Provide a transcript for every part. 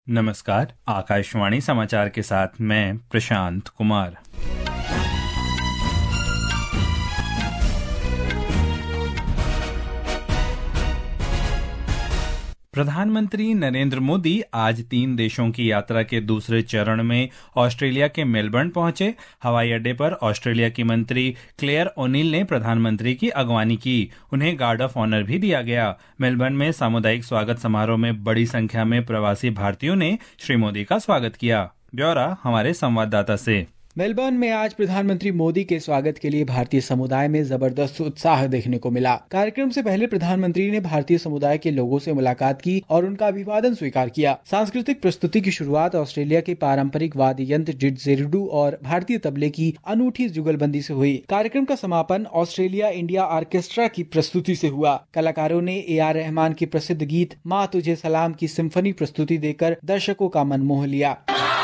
नमस्कार, आकाशवाणी समाचार के साथ मैं प्रशांत कुमार। प्रधानमंत्री नरेंद्र मोदी आज 3 देशों की यात्रा के दूसरे चरण में ऑस्ट्रेलिया के मेलबर्न पहुंचे। हवाई अड्डे पर ऑस्ट्रेलिया की मंत्री क्लेयर ओनील ने प्रधानमंत्री की अगवानी की। उन्हें गार्ड ऑफ ऑनर भी दिया गया। मेलबर्न में सामुदायिक स्वागत समारोह में बड़ी संख्या में प्रवासी भारतीयों ने श्री मोदी का स्वागत किया। ब्यौरा हमारे संवाददाता से। मेलबर्न में आज प्रधानमंत्री मोदी के स्वागत के लिए भारतीय समुदाय में जबरदस्त उत्साह देखने को मिला। कार्यक्रम से पहले प्रधानमंत्री ने भारतीय समुदाय के लोगों से मुलाकात की और उनका अभिवादन स्वीकार किया। सांस्कृतिक प्रस्तुति की शुरुआत ऑस्ट्रेलिया के पारंपरिक वाद्य यंत्र डिडजेरिडू और भारतीय तबले की अनूठी जुगलबंदी से हुई। कार्यक्रम का समापन ऑस्ट्रेलिया इंडिया ऑर्केस्ट्रा की प्रस्तुति से हुआ। कलाकारों ने AR रहमान के प्रसिद्ध गीत माँ तुझे सलाम की सिम्फनी प्रस्तुति देकर दर्शकों का मन मोह लिया।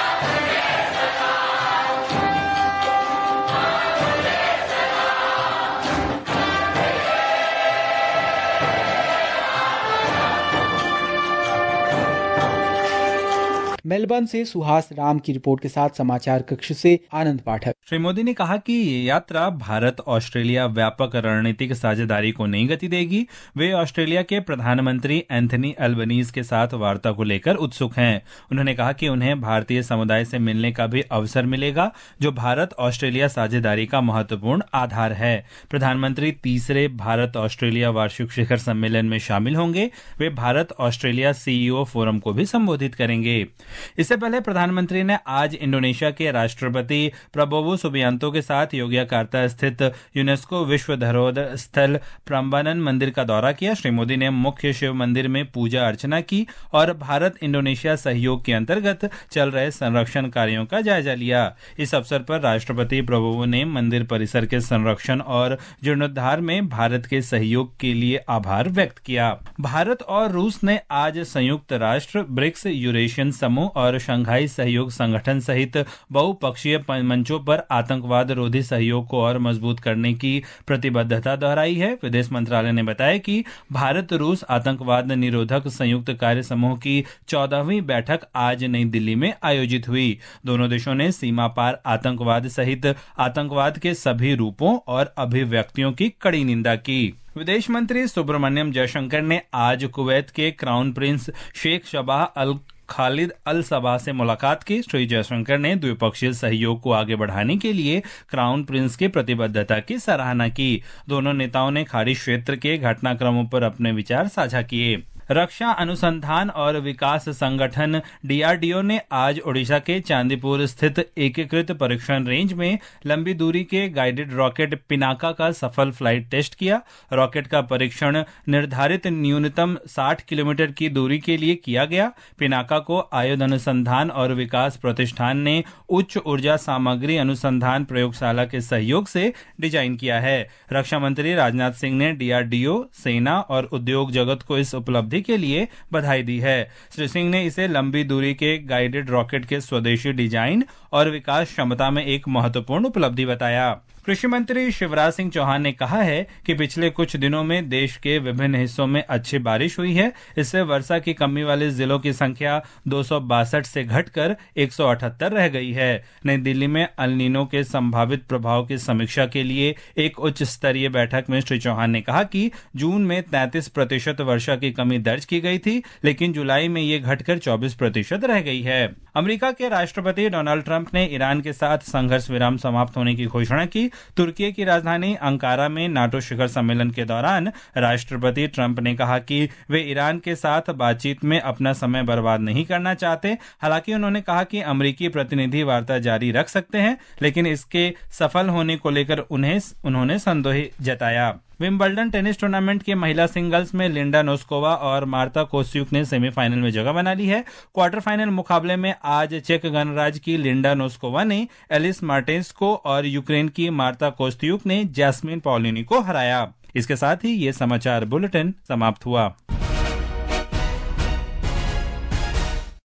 मेलबर्न से सुहास राम की रिपोर्ट के साथ समाचार कक्ष से आनंद पाठक। श्री मोदी ने कहा कि ये यात्रा भारत ऑस्ट्रेलिया व्यापक रणनीतिक साझेदारी को नई गति देगी। वे ऑस्ट्रेलिया के प्रधानमंत्री एंथनी अल्बनीज के साथ वार्ता को लेकर उत्सुक हैं। उन्होंने कहा कि उन्हें भारतीय समुदाय से मिलने का भी अवसर मिलेगा, जो भारत ऑस्ट्रेलिया साझेदारी का महत्वपूर्ण आधार है। प्रधानमंत्री तीसरे भारत ऑस्ट्रेलिया वार्षिक शिखर सम्मेलन में शामिल होंगे। वे भारत ऑस्ट्रेलिया CEO फोरम को भी संबोधित करेंगे। इससे पहले प्रधानमंत्री ने आज इंडोनेशिया के राष्ट्रपति प्रबोवो सुबियांतो के साथ योग्यकार्ता स्थित यूनेस्को विश्व धरोहर स्थल प्राम्बानन मंदिर का दौरा किया। श्री मोदी ने मुख्य शिव मंदिर में पूजा अर्चना की और भारत इंडोनेशिया सहयोग के अंतर्गत चल रहे संरक्षण कार्यों का जायजा लिया। इस अवसर पर राष्ट्रपति प्रबोवो ने मंदिर परिसर के संरक्षण और जीर्णोद्धार में भारत के सहयोग के लिए आभार व्यक्त किया। भारत और रूस ने आज संयुक्त राष्ट्र, ब्रिक्स, यूरेशियन समूह और शंघाई सहयोग संगठन सहित बहुपक्षीय मंचों पर आतंकवाद रोधी सहयोग को और मजबूत करने की प्रतिबद्धता दोहराई है। विदेश मंत्रालय ने बताया कि भारत रूस आतंकवाद निरोधक संयुक्त कार्य समूह की 14वीं बैठक आज नई दिल्ली में आयोजित हुई। दोनों देशों ने सीमा पार आतंकवाद सहित आतंकवाद के सभी रूपों और अभिव्यक्तियों की कड़ी निंदा की। विदेश मंत्री सुब्रमण्यम जयशंकर ने आज कुवैत के crown prince Sheikh Sabah Al Khalid Al Sabah से मुलाकात की। श्री जयशंकर ने द्विपक्षीय सहयोग को आगे बढ़ाने के लिए क्राउन प्रिंस की प्रतिबद्धता की सराहना की। दोनों नेताओं ने खाड़ी क्षेत्र के घटनाक्रमों पर अपने विचार साझा किए। रक्षा अनुसंधान और विकास संगठन DRDO ने आज ओडिशा के चांदीपुर स्थित एकीकृत परीक्षण रेंज में लंबी दूरी के गाइडेड रॉकेट पिनाका का सफल फ्लाइट टेस्ट किया। रॉकेट का परीक्षण निर्धारित न्यूनतम 60 किलोमीटर की दूरी के लिए किया गया। पिनाका को आयुध अनुसंधान और विकास प्रतिष्ठान ने उच्च ऊर्जा सामग्री अनुसंधान प्रयोगशाला के सहयोग से डिजाइन किया है। रक्षा मंत्री राजनाथ सिंह ने DRDO, सेना और उद्योग जगत को इस उपलब्धि के लिए बधाई दी है। श्री सिंह ने इसे लंबी दूरी के गाइडेड रॉकेट के स्वदेशी डिजाइन और विकास क्षमता में एक महत्वपूर्ण उपलब्धि बताया। कृषि मंत्री शिवराज सिंह चौहान ने कहा है कि पिछले कुछ दिनों में देश के विभिन्न हिस्सों में अच्छी बारिश हुई है। इससे वर्षा की कमी वाले जिलों की संख्या 262 से घटकर 178 रह गई है। नई दिल्ली में अल नीनो के संभावित प्रभाव की समीक्षा के लिए एक उच्च स्तरीय बैठक में श्री चौहान ने कहा कि जून में 33% वर्षा की कमी दर्ज की गई थी, लेकिन जुलाई में ये घटकर 24% रह गई है। अमेरिका के राष्ट्रपति डोनाल्ड ट्रंप ने ईरान के साथ संघर्ष विराम समाप्त होने की घोषणा की। तुर्की की राजधानी अंकारा में नाटो शिखर सम्मेलन के दौरान राष्ट्रपति ट्रंप ने कहा कि वे ईरान के साथ बातचीत में अपना समय बर्बाद नहीं करना चाहते। हालांकि उन्होंने कहा कि अमेरिकी प्रतिनिधि वार्ता जारी रख सकते हैं, लेकिन इसके सफल होने को लेकर उन्होंने संदेह जताया। विंबलडन टेनिस टूर्नामेंट के महिला सिंगल्स में लिंडा नोस्कोवा और मार्ता कोस्त्यूक ने सेमीफाइनल में जगह बना ली है। क्वार्टर फाइनल मुकाबले में आज चेक गणराज्य की लिंडा नोस्कोवा ने एलिस मार्टेंस को और यूक्रेन की मार्ता कोस्त्यूक ने जैस्मिन पॉलिनी को हराया। इसके साथ ही ये समाचार बुलेटिन समाप्त हुआ।